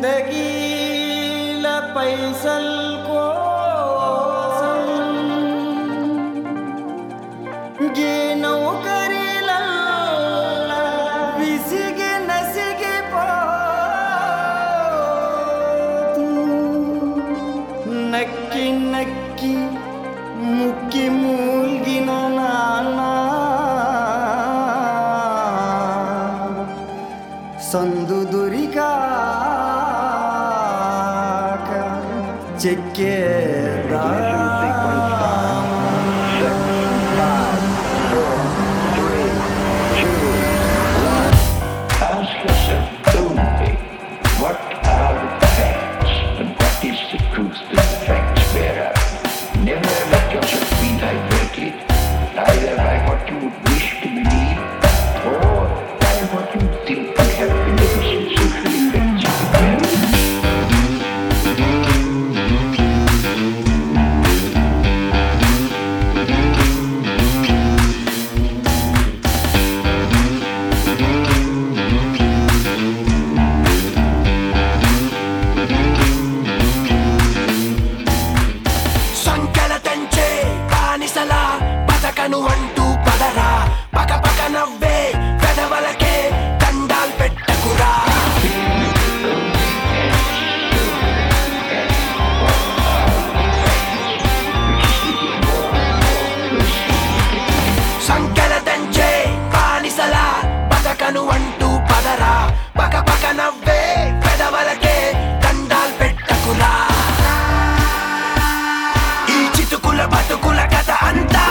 జిందగీల పైసల్ కోసం గే నౌకరీలల్ల విసిగి నసిగిపోతూ నక్కి నక్కి ముక్కి మూల్గిన నాన్న సందు దొరికాక చెక్కేదా Ask yourself only, what are the facts and what is the truth that the facts bear out? Never let yourself be diverted, either by what you would wish to believe or by what you think would have beneficent social effects of the parents. బతకను అంటూ పదరా పక పక నవ్వే పెదవలకే దండాల్ పెట్టకురా సంకెల దంచే బానిసలా బతకను అంటూ పదరా పక పక నవ్వే పెదవలకే దండాల్ పెట్టకురా ఈ చితుకుల బతుకుల కథ అంతా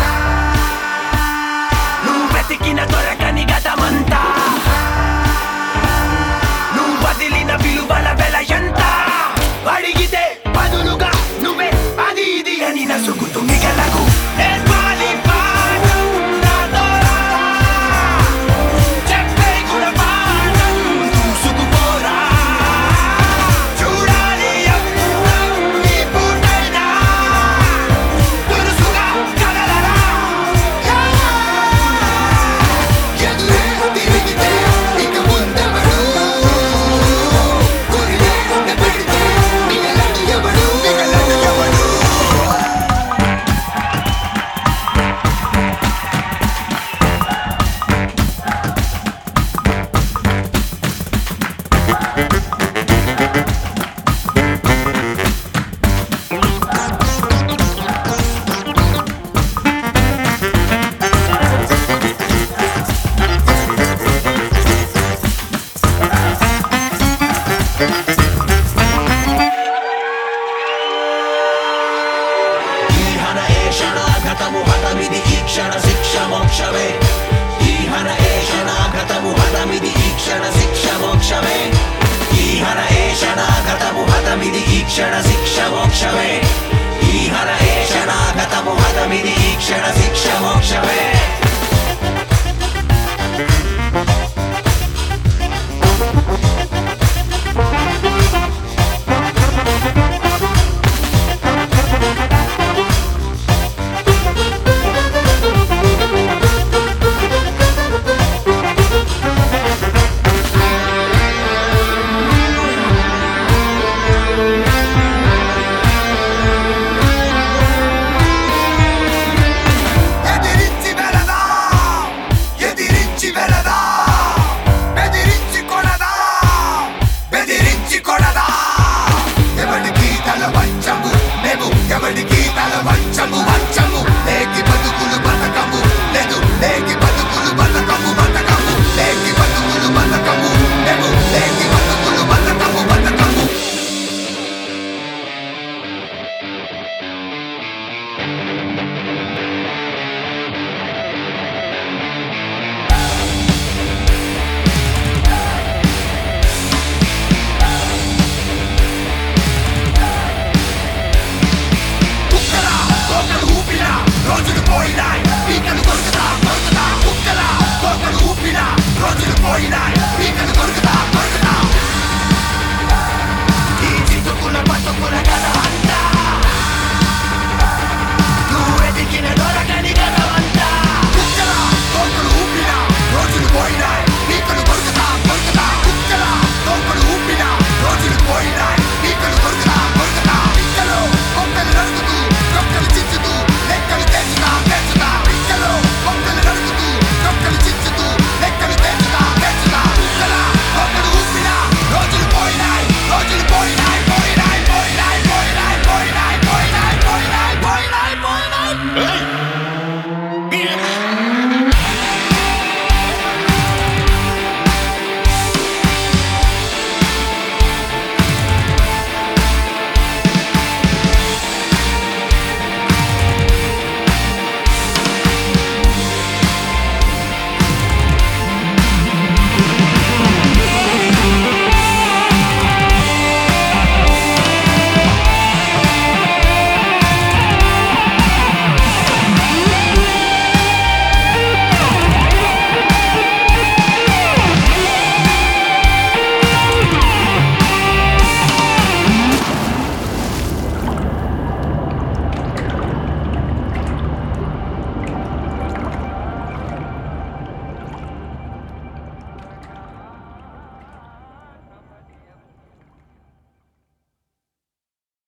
నువ్వు వెతికిన దొరకని గతమంతా నువ్వు వదిలిన విలువల వెల ఎంత అడిగితే బదులుగా నువ్వే అది ఇది అని నసుగుతూ మిగలకు నేర్పాలి పాఠం నాతోరా. చెప్పే గుణపాఠం దూసుకుపోరా. చూడాలి అప్పుడం ఈ పూటైనా దురుసుగా కదలరా. ఎదురే తిరిగితే ఇక ముందెవడు గురిలే పెడితే మిగలడు ఎవడు ఈహన ఏషణాగతము హతమిది ఈక్షణ శిక్ష మోక్షమే ఈహన ఏషణాగతము హతమిది ఈక్షణ శిక్ష మోక్షమే ఈహన ఏషణాగతము హతమిది ఈక్షణ శిక్ష మోక్షమే ఈహన ఏషణాగతము హతమిది ఈక్షణ శిక్ష మోక్షమే ఎదిరించి వెళదా ఎదిరించి వెళదా బెదిరించి కొనదా బెదిరించి కొనదా ఎవడికి తల వంచము మేము ఎవడికి తల వంచము వంచము లేకి బతుకులు బతకము లేదు లేకి బతుకులు బతకము బతకము లేకి బతుకులు బతకము మేము లేకి బతుకులు బతకము బతకము